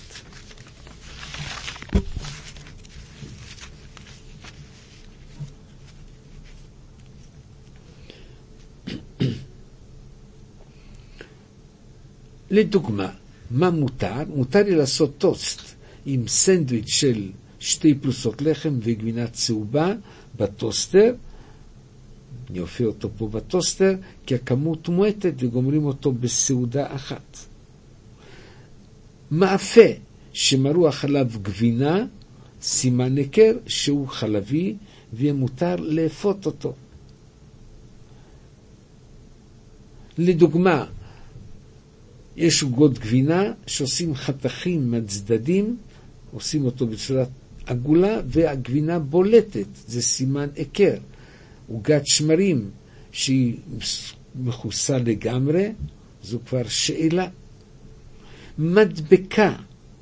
לדוגמה, מה מותר? מותר לי לעשות טוסט עם סנדוויץ' של 2 פרוסות לחם וגבינה צהובה בטוסטר. אני אופה אותו פה בטוסטר, כי הכמות מועטת וגומרים אותו בסעודה אחת. מאפה שמרוח עליו גבינה, סימן היכר שהוא חלבי, ומותר לאפות אותו. לדוגמה, יש עוגות גבינה שעושים חתכים מהצדדים, עושים אותו בצורת עגולה, והגבינה בולטת, זה סימן היכר. עוגת שמרים שהיא מכוסה לגמרי, זו כבר שאלה. מדבקה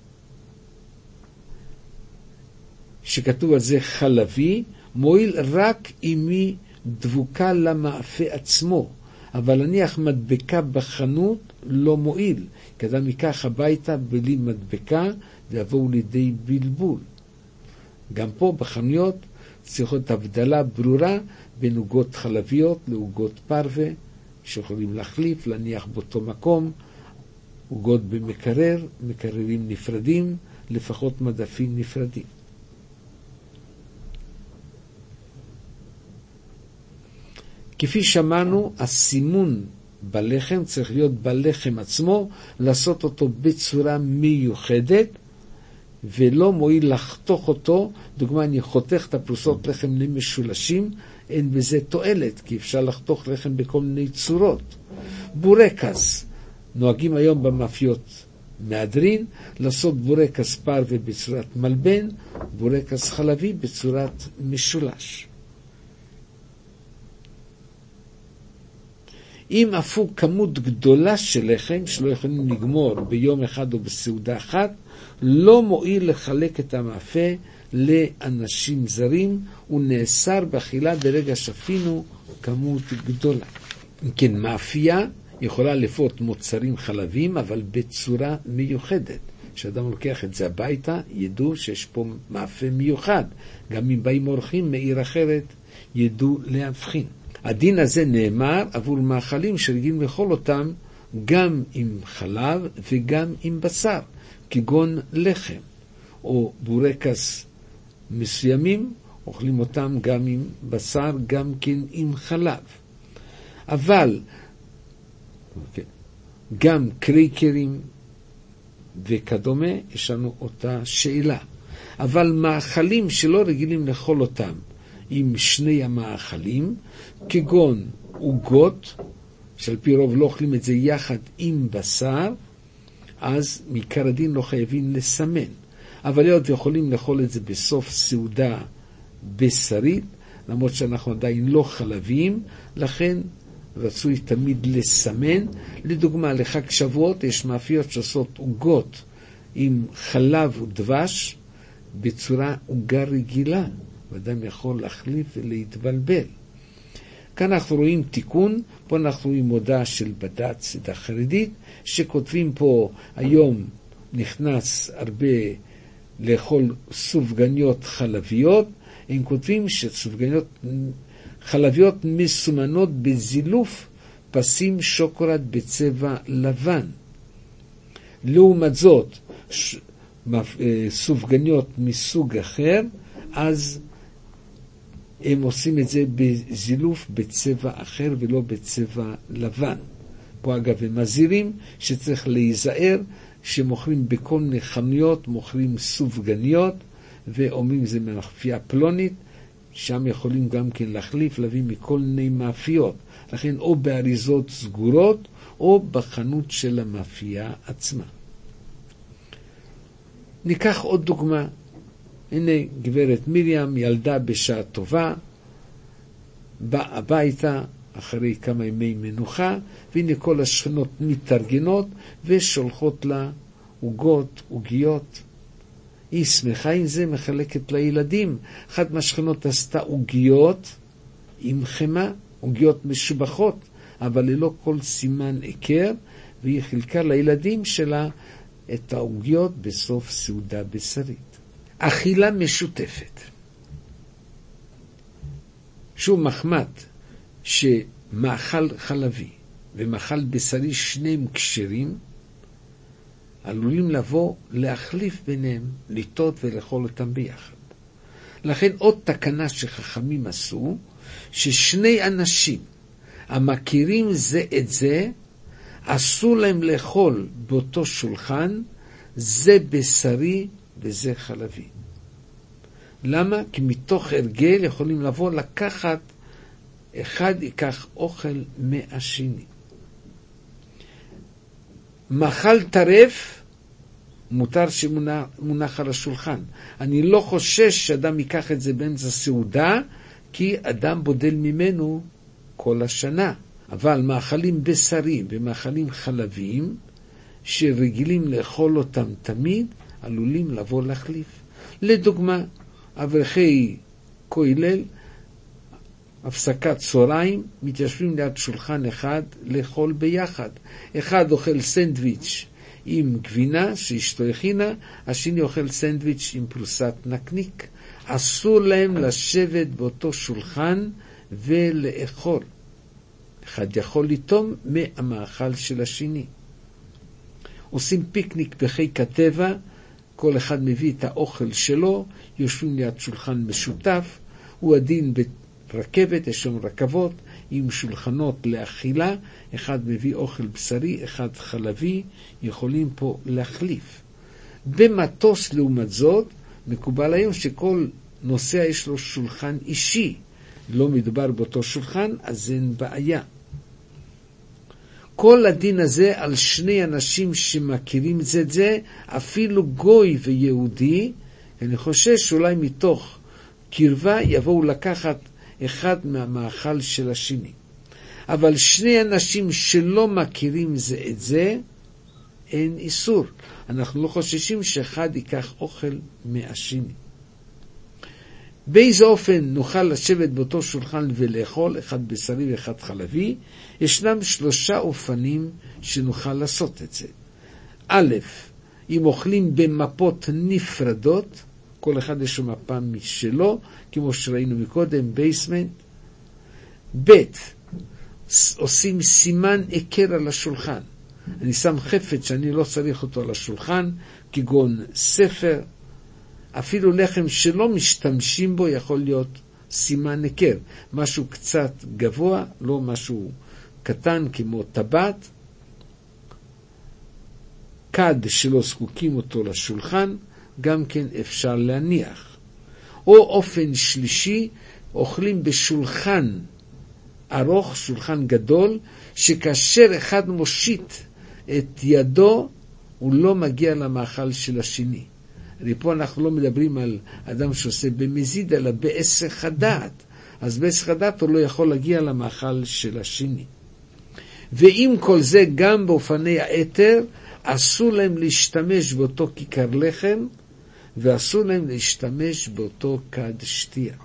שכתוב על זה חלבי, מועיל רק אם היא דבוקה למאפה עצמו, אבל נניח מדבקה בחנות לא מועיל, כי אדם ייקח הביתה בלי מדבקה ויבואו לידי בלבול. גם פה בחנויות צריך להיות הבדלה ברורה בין עוגות חלביות לעוגות פרווה, שיכולים להחליף, להניח באותו מקום, עוגות במקרר, מקררים נפרדים, לפחות מדפים נפרדים. כפי שמענו, הסימון בלחם צריך להיות בלחם עצמו, לעשות אותו בצורה מיוחדת, ולא מועיל לחתוך אותו. דוגמה, אני חותך את הפרוסות לחם למשולשים, אין בזה תועלת, כי אפשר לחתוך לחם בכל מיני צורות. בורקס, נוהגים היום במאפיות מהדרין, לעשות בורקס פרווה בצורת מלבן, בורקס חלבי בצורת משולש. אם אפו כמות גדולה של לחם, שלא יכולים לגמור ביום אחד או בסעודה אחת, לא מועיל לחלק את המאפה לאנשים זרים, הוא נאסר באכילה ברגע שפינו כמות גדולה. כן, מאפייה יכולה לפות מוצרים חלבים, אבל בצורה מיוחדת. כשאדם לוקח את זה הביתה, ידעו שיש פה מאפה מיוחד. גם אם באים אורחים מעיר אחרת, ידעו להבחין. הדין הזה נאמר עבור מאכלים שרגילים לאכול אותם גם עם חלב וגם עם בשר, כגון לחם או בורקס מסוימים, אוכלים אותם גם עם בשר, גם כן עם חלב. אבל גם קרייקרים וכדומה, יש לנו אותה שאלה. אבל מאכלים שלא רגילים לאכול אותם עם שני המאכלים, כגון עוגות, שעל פי רוב לא אוכלים את זה יחד עם בשר, אז מעיקר הדין לא חייבים לסמן. אבל עוד יכולים לאכול את זה בסוף סעודה בשרית, למרות שאנחנו עדיין לא חלבים, לכן רצוי תמיד לסמן. לדוגמה, לחג שבועות יש מאפיות שעושות עוגות עם חלב ודבש בצורה עוגה רגילה, ואדם יכול להחליף ולהתבלבל. כאן אנחנו רואים תיקון, פה אנחנו רואים מודעה של בד"ץ החרדית, שכותבים פה היום נכנס הרבה לאכול סופגניות חלביות, הם כותבים שסופגניות חלביות מסומנות בזילוף פסים שוקולד בצבע לבן. לעומת זאת, סופגניות מסוג אחר, אז הם עושים את זה בזילוף בצבע אחר ולא בצבע לבן. פה אגב הם מזהירים שצריך להיזהר שמוכרים בכל מיני חנויות, מוכרים סופגניות ואומרים זה מאפייה פלונית, שם יכולים גם כן להחליף, להביא מכל מיני מאפיות. לכן או באריזות סגורות, או בחנות של המאפייה עצמה. ניקח עוד דוגמה. הנה גברת מרים ילדה בשעה טובה, באה הביתה אחרי כמה ימי מנוחה, והנה כל השכנות מתארגנות ושולחות לה עוגות, עוגיות. היא שמחה עם זה, מחלקת לילדים. אחת מהשכנות עשתה עוגיות עם חמה, עוגיות משובחות, אבל ללא כל סימן עיקר, והיא חילקה לילדים שלה את העוגיות בסוף סעודה בשרית. אכילה משותפת. שוב מחמת שמאכל חלבי ומאכל בשרי שניהם כשרים, עלולים לבוא להחליף ביניהם, לטעות ולאכול אותם ביחד. לכן עוד תקנה שחכמים עשו, ששני אנשים המכירים זה את זה, אסור להם לאכול באותו שולחן, זה בשרי וזה חלבי. למה? כי מתוך הרגל יכולים לבוא לקחת, אחד ייקח אוכל מהשני. מאכל טרף מותר שמונח על השולחן. אני לא חושש שאדם ייקח את זה באמצע סעודה, כי אדם בודל ממנו כל השנה. אבל מאכלים בשרים ומאכלים חלביים, שרגילים לאכול אותם תמיד, עלולים לבוא להחליף. לדוגמה, אברכי כולל, הפסקת צהריים, מתיישבים ליד שולחן אחד לאכול ביחד. אחד אוכל סנדוויץ' עם גבינה שאשתו הכינה, השני אוכל סנדוויץ' עם פרוסת נקניק. אסור להם לשבת באותו שולחן ולאכול. אחד יכול לטום מהמאכל של השני. עושים פיקניק בחיק הטבע, כל אחד מביא את האוכל שלו, יושבים ליד שולחן משותף, הוא הדין ברכבת, יש שם רכבות עם שולחנות לאכילה, אחד מביא אוכל בשרי, אחד חלבי, יכולים פה להחליף. במטוס לעומת זאת, מקובל היום שכל נוסע יש לו שולחן אישי, לא מדובר באותו שולחן, אז אין בעיה. כל הדין הזה על שני אנשים שמכירים את זה, אפילו גוי ויהודי, אני חושש שאולי מתוך קרבה יבואו לקחת אחד מהמאכל של השני. אבל שני אנשים שלא מכירים זה את זה, אין איסור. אנחנו לא חוששים שאחד ייקח אוכל מהשני. באיזה אופן נוכל לשבת באותו שולחן ולאכול, אחד בשרי ואחד חלבי? ישנם 3 אופנים שנוכל לעשות את זה. א', אם אוכלים במפות נפרדות, כל אחד יש לו מפה משלו, כמו שראינו מקודם, בייסמנט. ב', עושים סימן עיקר על השולחן. אני שם חפץ שאני לא צריך אותו על השולחן, כגון ספר, אפילו לחם שלא משתמשים בו יכול להיות סימן עיקר. משהו קצת גבוה, לא משהו קטן כמו טבעת. כד שלא זקוקים אותו לשולחן, גם כן אפשר להניח. או אופן שלישי, אוכלים בשולחן ארוך, שולחן גדול, שכאשר אחד מושיט את ידו, הוא לא מגיע למאכל של השני. פה אנחנו לא מדברים על אדם שעושה במזיד, אלא בהיסח הדעת. אז בהיסח הדעת הוא לא יכול להגיע למאכל של השני. ועם כל זה, גם באופני היתר, אסור להם להשתמש באותו כיכר לחם, ואסור להם להשתמש באותו כד שתייה.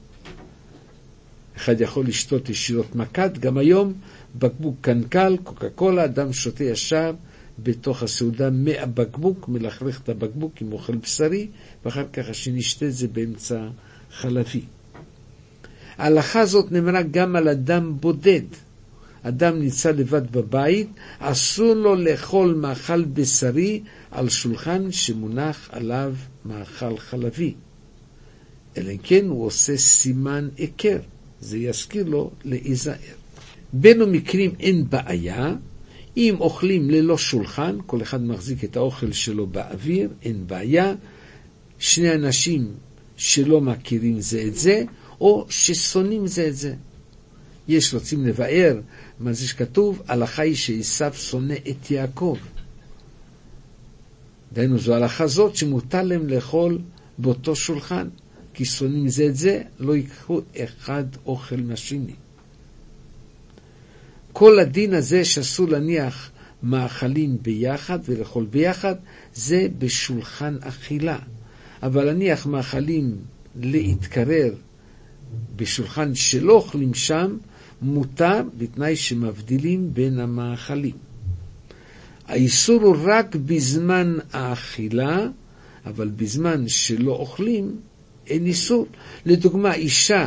אחד יכול לשתות ישירות מכד, גם היום בקבוק קנקל, קוקה קולה, אדם שותה ישר בתוך הסעודה מהבקבוק, מלכלך את הבקבוק עם אוכל בשרי, ואחר כך שנשתה את זה באמצע חלבי. ההלכה הזאת נאמרה גם על אדם בודד. אדם נמצא לבד בבית, אסור לו לאכול מאכל בשרי על שולחן שמונח עליו מאכל חלבי. אלא כן הוא עושה סימן עיקר, זה יזכיר לו להיזהר. בין המקרים אין בעיה, אם אוכלים ללא שולחן, כל אחד מחזיק את האוכל שלו באוויר, אין בעיה. שני אנשים שלא מכירים זה את זה, או ששונאים זה את זה. יש רוצים לבאר מה זה שכתוב, הלכה היא שעשיו שונא את יעקב. דהיינו זו הלכה זאת שמותר להם לאכול באותו שולחן, כי שונאים זה את זה, לא ייקחו אחד אוכל מהשני. כל הדין הזה שאסור להניח מאכלים ביחד ולאכול ביחד, זה בשולחן אכילה. אבל להניח מאכלים להתקרר בשולחן שלא אוכלים שם, מותר בתנאי שמבדילים בין המאכלים. האיסור הוא רק בזמן האכילה, אבל בזמן שלא אוכלים אין איסור. לדוגמה, אישה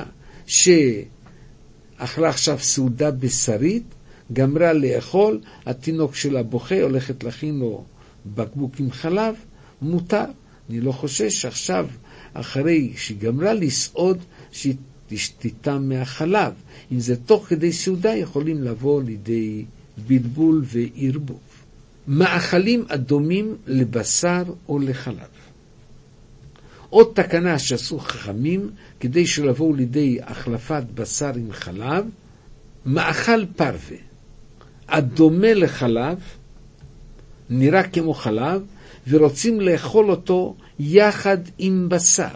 שאכלה עכשיו סעודה בשרית, גמרה לאכול, התינוק שלה בוכה, הולכת להכין לו בקבוק עם חלב, מותר. אני לא חושש שעכשיו, אחרי שגמרה לסעוד, שתשתיתם מהחלב. אם זה תוך כדי סעודה, יכולים לבוא לידי בלבול וערבוב. מאכלים הדומים לבשר או לחלב. עוד תקנה שעשו חכמים, כדי שלבואו לידי החלפת בשר עם חלב, מאכל פרווה, הדומה לחלב, נראה כמו חלב, ורוצים לאכול אותו יחד עם בשר.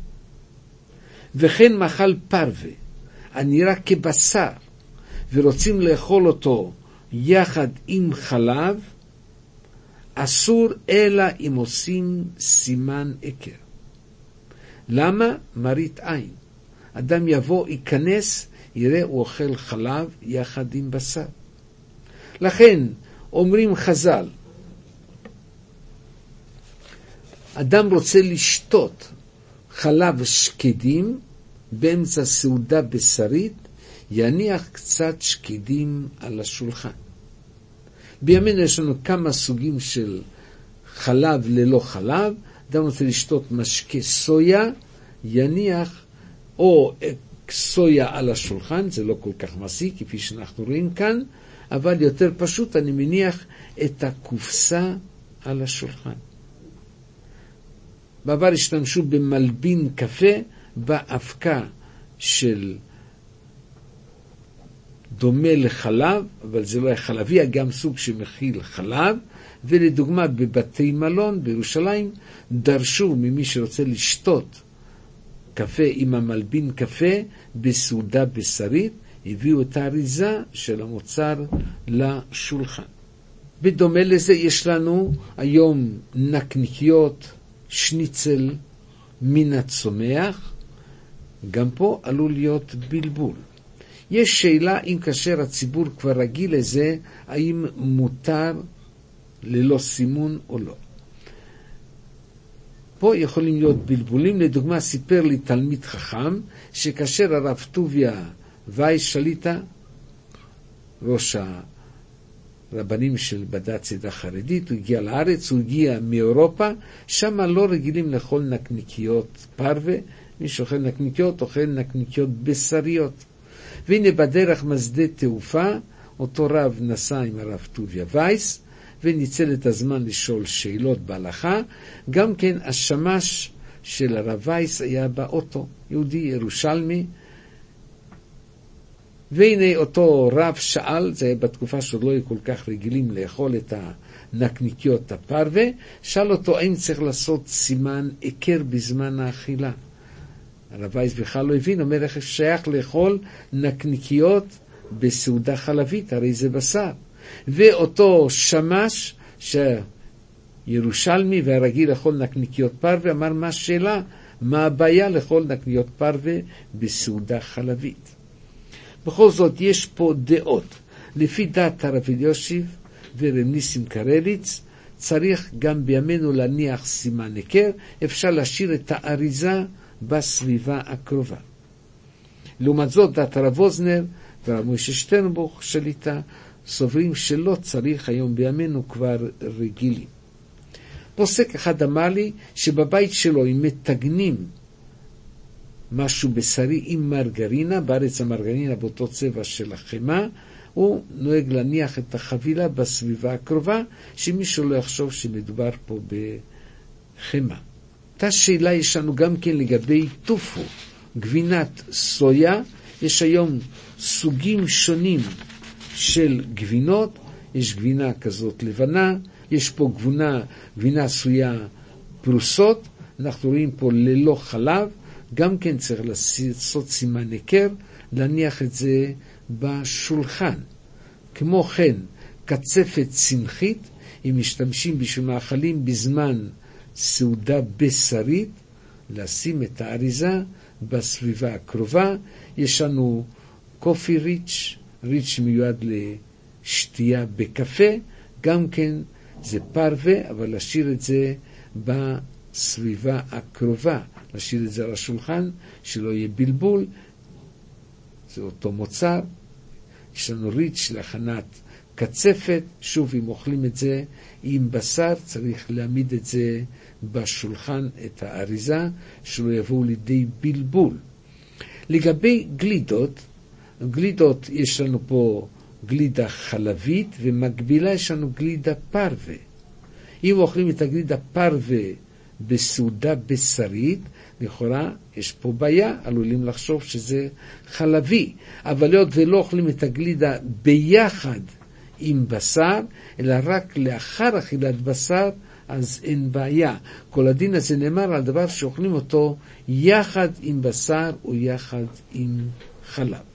וכן מאכל פרווה, הנראה כבשר, ורוצים לאכול אותו יחד עם חלב, אסור אלא אם עושים סימן עקר. למה? מראית עין. אדם יבוא, ייכנס, יראה הוא אוכל חלב יחד עם בשר. לכן אומרים חז"ל, אדם רוצה לשתות חלב שקדים באמצע סעודה בשרית, יניח קצת שקדים על השולחן. בימינו יש לנו כמה סוגים של חלב ללא חלב. אדם רוצה לשתות משקה סויה, יניח או סויה על השולחן, זה לא כל כך מעשי כפי שאנחנו רואים כאן, אבל יותר פשוט אני מניח את הקופסה על השולחן. בעבר השתמשו במלבין קפה, באבקה של דומה לחלב, אבל זה לא היה חלבי, היה גם סוג שמכיל חלב, ולדוגמה בבתי מלון בירושלים דרשו ממי שרוצה לשתות קפה עם המלבין קפה בסעודה בשרית, הביאו את האריזה של המוצר לשולחן. בדומה לזה יש לנו היום נקניקיות, שניצל מן הצומח, גם פה עלול להיות בלבול. יש שאלה אם כאשר הציבור כבר רגיל לזה, האם מותר ללא סימון או לא. פה יכולים להיות בלבולים. לדוגמה, סיפר לי תלמיד חכם, שכאשר הרב טוביה וייס שליטה, ראש הרבנים של בדת צידה חרדית, הוא הגיע לארץ, הוא הגיע מאירופה, שם לא רגילים לאכול נקניקיות פרווה, מי שאוכל נקניקיות, אוכל נקניקיות בשריות. והנה בדרך משדה תעופה, אותו רב נסע עם הרב טוביה וייס, וניצל את הזמן לשאול שאלות בהלכה. גם כן השמש של הרב וייס היה באוטו, יהודי ירושלמי, והנה אותו רב שאל, זה היה בתקופה שעוד לא היו כל כך רגילים לאכול את הנקניקיות הפרווה, שאל אותו האם צריך לעשות סימן עקר בזמן האכילה. הרב וייס בכלל לא הבין, אומר איך שייך לאכול נקניקיות בסעודה חלבית, הרי זה בשר. ואותו שמש שירושלמי והרגיל לאכול נקניקיות פרווה, אמר מה השאלה? מה הבעיה לאכול נקניקיות פרווה בסעודה חלבית? בכל זאת יש פה דעות. לפי דעת הרב אלישיב ורב ניסים קרליץ, צריך גם בימינו להניח סימן עקר, אפשר להשאיר את האריזה בסביבה הקרובה. לעומת זאת, דעת הרב ווזנר והרב מוישה שטרנבוך שליטה, סוברים שלא צריך היום בימינו כבר רגילים. פוסק אחד אמר לי שבבית שלו אם מתגנים משהו בשרי עם מרגרינה, בארץ המרגרינה באותו צבע של החמה, הוא נוהג להניח את החבילה בסביבה הקרובה, שמישהו לא יחשוב שמדובר פה בחמה. אותה שאלה יש לנו גם כן לגבי טופו. גבינת סויה. יש היום סוגים שונים של גבינות, יש גבינה כזאת לבנה, יש פה גבינה סויה פרוסות, אנחנו רואים פה ללא חלב, גם כן צריך לעשות סימן היכר, להניח את זה בשולחן. כמו כן, קצפת צמחית, אם משתמשים בשביל מאכלים בזמן סעודה בשרית, לשים את האריזה בסביבה הקרובה. יש לנו קופי ריץ' מיועד לשתייה בקפה, גם כן זה פרווה, אבל להשאיר את זה בסביבה הקרובה, להשאיר את זה על השולחן, שלא יהיה בלבול, זה אותו מוצר. יש לנו ריץ' להכנת קצפת, שוב אם אוכלים את זה עם בשר, צריך להעמיד את זה בשולחן, את האריזה, שלא יבואו לידי בלבול. לגבי גלידות יש לנו פה גלידה חלבית, ומקבילה יש לנו גלידה פרווה. אם אוכלים את הגלידה פרווה בסעודה בשרית, לכאורה יש פה בעיה, עלולים לחשוב שזה חלבי, אבל להיות ולא אוכלים את הגלידה ביחד עם בשר, אלא רק לאחר אכילת בשר, אז אין בעיה. כל הדין הזה נאמר על דבר שאוכלים אותו יחד עם בשר או יחד עם חלב.